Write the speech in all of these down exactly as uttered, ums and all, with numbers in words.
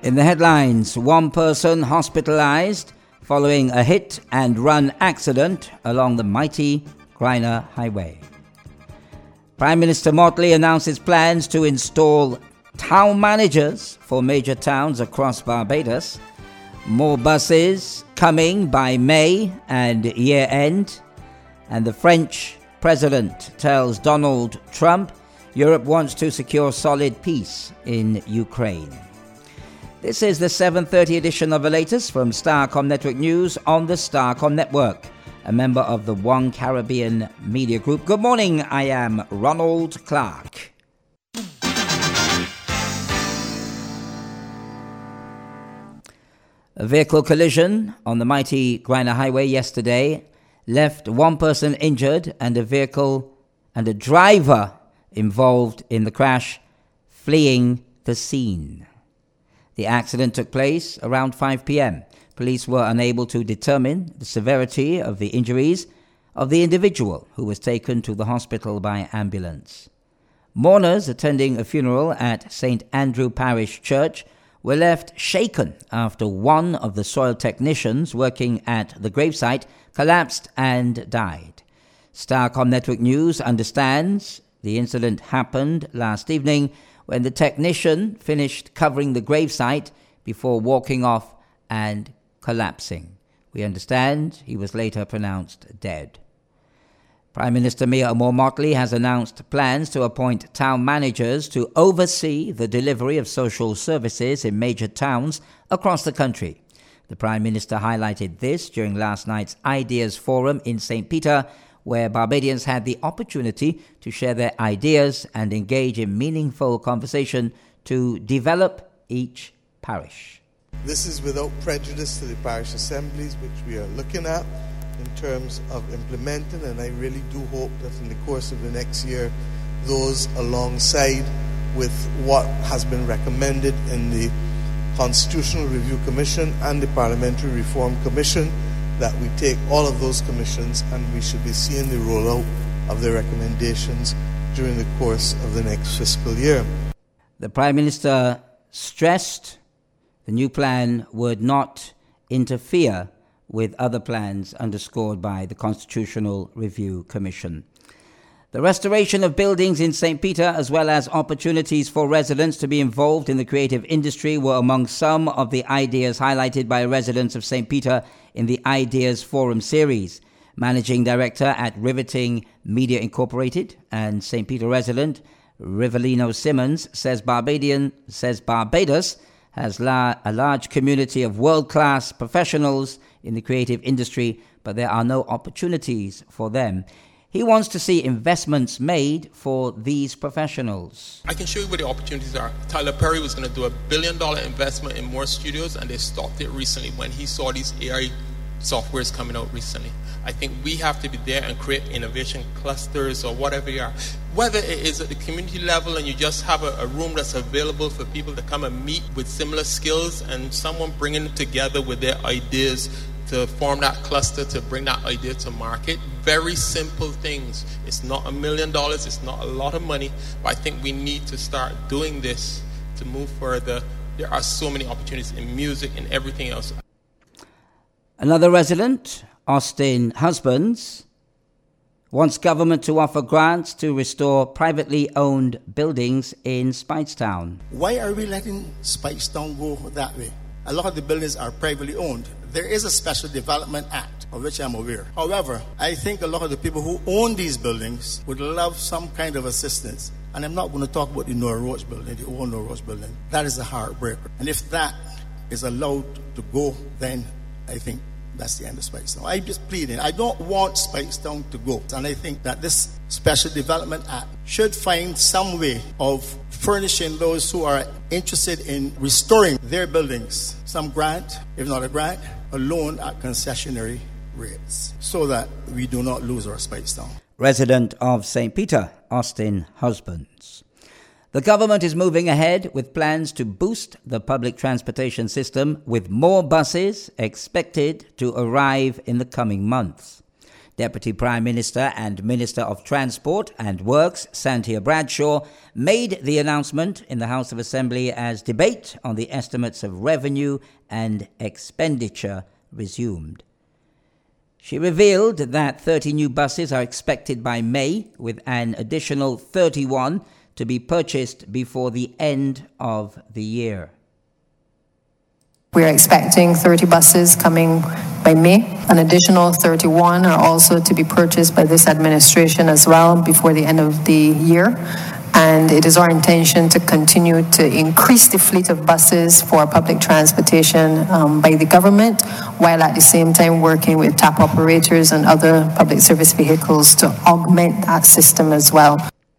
In the headlines, one person hospitalized following a hit and run accident along the mighty Griner Highway. Prime Minister Motley announces plans to install town managers for major towns across Barbados. More buses coming by May and year end. And the French president tells Donald Trump Europe wants to secure solid peace in Ukraine. This is the seven thirty edition of the latest from Starcom Network News on the Starcom Network, a member of the One Caribbean Media Group. Good morning, I am Ronald Clark. A vehicle collision on the mighty Griner Highway yesterday left one person injured and a vehicle and a driver involved in the crash fleeing the scene. The accident took place around five p.m. Police were unable to determine the severity of the injuries of the individual who was taken to the hospital by ambulance. Mourners attending a funeral at Saint Andrew Parish Church were left shaken after one of the soil technicians working at the gravesite collapsed and died. Starcom Network News understands the incident happened last evening when the technician finished covering the gravesite before walking off and collapsing. We understand he was later pronounced dead. Prime Minister Mia Motley has announced plans to appoint town managers to oversee the delivery of social services in major towns across the country. The Prime Minister highlighted this during last night's Ideas Forum in Saint Peter, where Barbadians had the opportunity to share their ideas and engage in meaningful conversation to develop each parish. This is without prejudice to the parish assemblies, which we are looking at in terms of implementing, and I really do hope that in the course of the next year, those alongside with what has been recommended in the Constitutional Review Commission and the Parliamentary Reform Commission, that we take all of those commissions and we should be seeing the rollout of their recommendations during the course of the next fiscal year. The Prime Minister stressed the new plan would not interfere with other plans underscored by the Constitutional Review Commission. The restoration of buildings in Saint Peter, as well as opportunities for residents to be involved in the creative industry, were among some of the ideas highlighted by residents of Saint Peter in the Ideas Forum series. Managing Director at Riveting Media Incorporated and Saint Peter resident Rivelino Simmons says Barbadian says Barbados has la- a large community of world-class professionals in the creative industry, but there are no opportunities for them. He wants to see investments made for these professionals. I can show you where the opportunities are. Tyler Perry was going to do a billion dollar investment in more studios, and they stopped it recently when he saw these A I softwares coming out recently. I think we have to be there and create innovation clusters or whatever you are. Whether it is at the community level and you just have a, a room that's available for people to come and meet with similar skills, and someone bringing it together with their ideas to form that cluster, to bring that idea to market. Very simple things. It's not a million dollars, it's not a lot of money, but I think we need to start doing this to move further. There are so many opportunities in music and everything else. Another resident, Austin Husbands, wants government to offer grants to restore privately owned buildings in Speightstown. Why are we letting Speightstown go that way? A lot of the buildings are privately owned. There is a Special Development Act, of which I'm aware. However, I think a lot of the people who own these buildings would love some kind of assistance. And I'm not going to talk about the Nora Roach building, the old Nora Roach building. That is a heartbreaker. And if that is allowed to go, then I think that's the end of Speightstown. I'm just pleading. I don't want Speightstown to go. And I think that this Special Development Act should find some way of furnishing those who are interested in restoring their buildings some grant, if not a grant, a loan at concessionary rates, so that we do not lose our Speightstown. Resident of Saint Peter, Austin Husbands. The government is moving ahead with plans to boost the public transportation system, with more buses expected to arrive in the coming months. Deputy Prime Minister and Minister of Transport and Works, Santia Bradshaw, made the announcement in the House of Assembly as debate on the estimates of revenue and expenditure resumed. She revealed that thirty new buses are expected by May, with an additional thirty-one to be purchased before the end of the year. We're expecting thirty buses coming by May. An additional thirty-one are also to be purchased by this administration as well before the end of the year. And it is our intention to continue to increase the fleet of buses for public transportation um, by the government, while at the same time working with TAP operators and other public service vehicles to augment that system as well.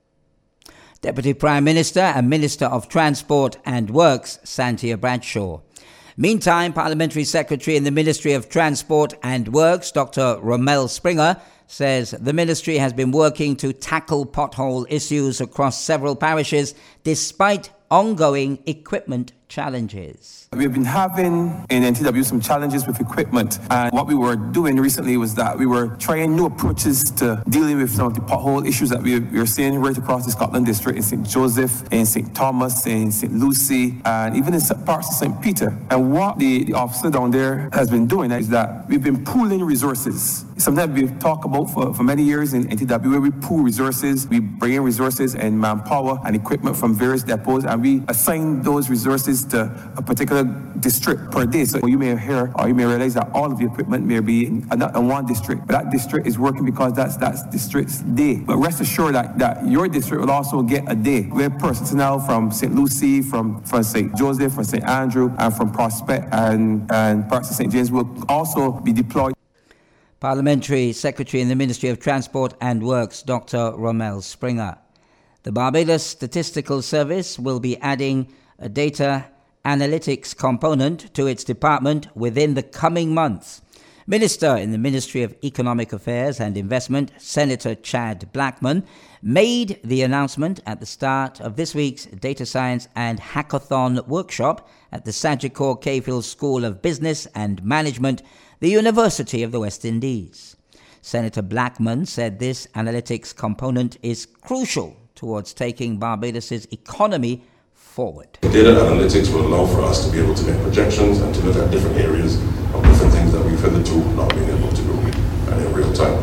Deputy Prime Minister and Minister of Transport and Works, Santia Bradshaw. Meantime, Parliamentary Secretary in the Ministry of Transport and Works, Doctor Rommel Springer, says the ministry has been working to tackle pothole issues across several parishes despite ongoing equipment challenges. We've been having in N T W some challenges with equipment, and what we were doing recently was that we were trying new approaches to dealing with some of the pothole issues that we are seeing right across the Scotland district, in Saint Joseph, in Saint Thomas, in Saint Lucy, and even in parts of Saint Peter. And what the, the officer down there has been doing is that we've been pooling resources. Something we've talked about for, for many years in N T W, where we pool resources, we bring in resources and manpower and equipment from various depots, and we assign those resources to a particular district per day. So you may hear or you may realize that all of the equipment may be in, in one district, but that district is working because that's that district's day. But rest assured that, that your district will also get a day where personnel from Saint Lucy, from, from Saint Joseph, from Saint Andrew, and from Prospect and, and parts of Saint James will also be deployed. Parliamentary Secretary in the Ministry of Transport and Works, Doctor Rommel Springer. The Barbados Statistical Service will be adding a data analytics component to its department within the coming months. Minister in the Ministry of Economic Affairs and Investment, Senator Chad Blackman, made the announcement at the start of this week's Data Science and Hackathon workshop at the Sagicor Cahill School of Business and Management, the University of the West Indies. Senator Blackman said this analytics component is crucial towards taking Barbados's economy forward. Data analytics will allow for us to be able to make projections and to look at different areas of different things that we've hitherto not been able to do and in real time.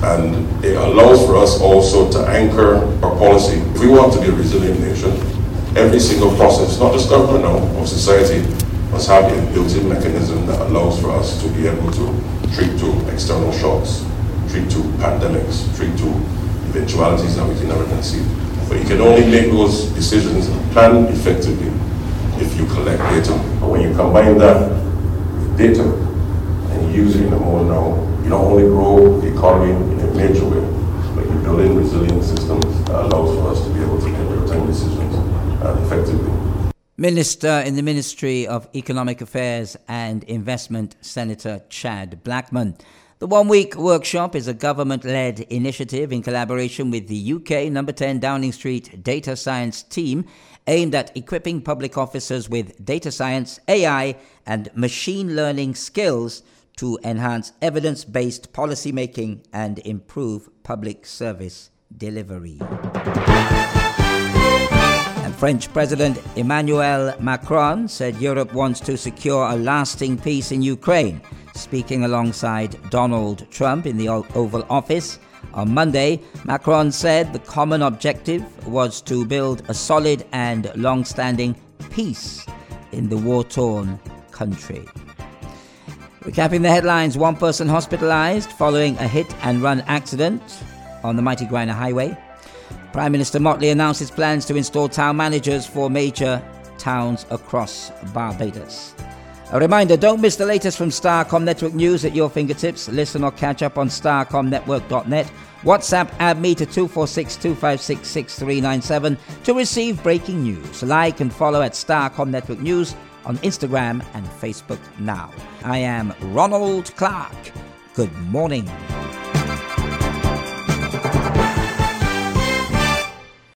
And it allows for us also to anchor our policy. If we want to be a resilient nation, every single process, not just government now, of society, must have a built-in mechanism that allows for us to be able to treat to external shocks, treat to pandemics, treat to eventualities that we can never conceive. But you can only make those decisions and plan effectively if you collect data. But when you combine that with data and you use it in a more now, you not only grow the economy in a major way, but you build in resilient systems that allows for us to be able to make real-time decisions uh, effectively. Minister in the Ministry of Economic Affairs and Investment, Senator Chad Blackman. The one-week workshop is a government-led initiative in collaboration with the U K Number ten Downing Street Data Science team aimed at equipping public officers with data science, A I, and machine learning skills to enhance evidence-based policymaking and improve public service delivery. And French President Emmanuel Macron said Europe wants to secure a lasting peace in Ukraine. Speaking alongside Donald Trump in the Oval Office on Monday, Macron said the common objective was to build a solid and long-standing peace in the war-torn country. Recapping the headlines, one person hospitalized following a hit-and-run accident on the mighty Griner Highway. Prime Minister Motley announced his plans to install town managers for major towns across Barbados. A reminder, don't miss the latest from Starcom Network News at your fingertips. Listen or catch up on starcom network dot net. WhatsApp add me to two four six, two five six, six three nine seven to receive breaking news. Like and follow at Starcom Network News on Instagram and Facebook now. I am Ronald Clark. Good morning.